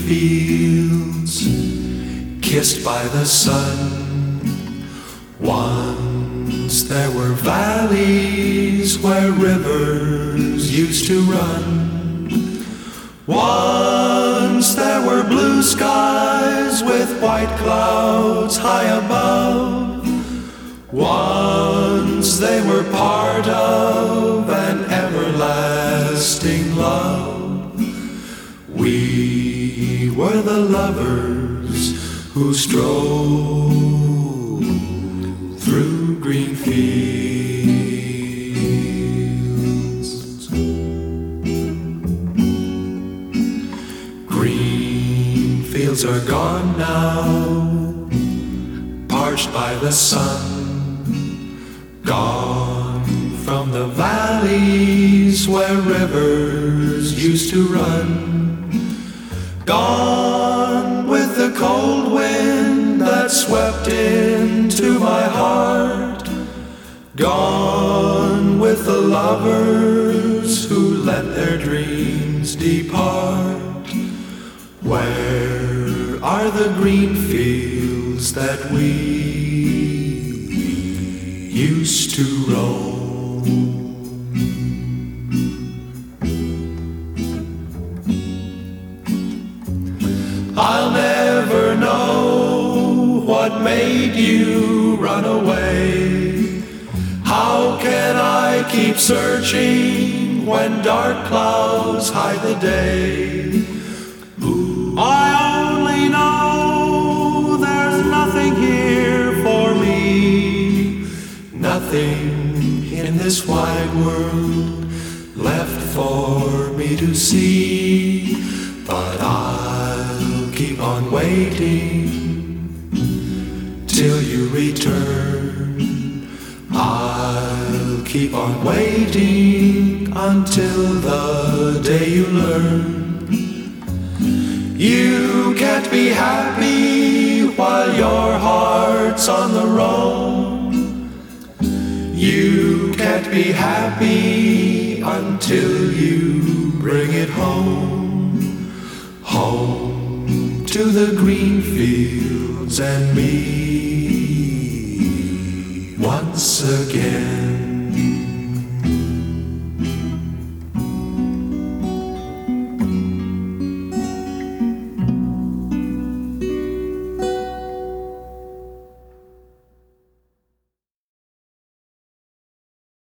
fields kissed by the sun. Once there were valleys where rivers used to run. Once there were blue skies with white clouds high above. Once they were part of an everlasting love. We were the lovers who strolled through green fields. Green fields are gone now, parched by the sun. Gone from the valleys where rivers used to run. Gone with the cold wind that swept into my heart. Gone with the lovers who let their dreams depart. Where are the green fields that we used to roam? I'll never know what made you run away. How can I keep searching when dark clouds hide the day? I only know there's nothing here for me, nothing in this wide world left for me to see. But I'll keep on waiting till you return. I'll keep on waiting until the day you learn. You can't be happy while your heart's on the roam. You can't be happy until you bring it home. Home to the green fields and me once again.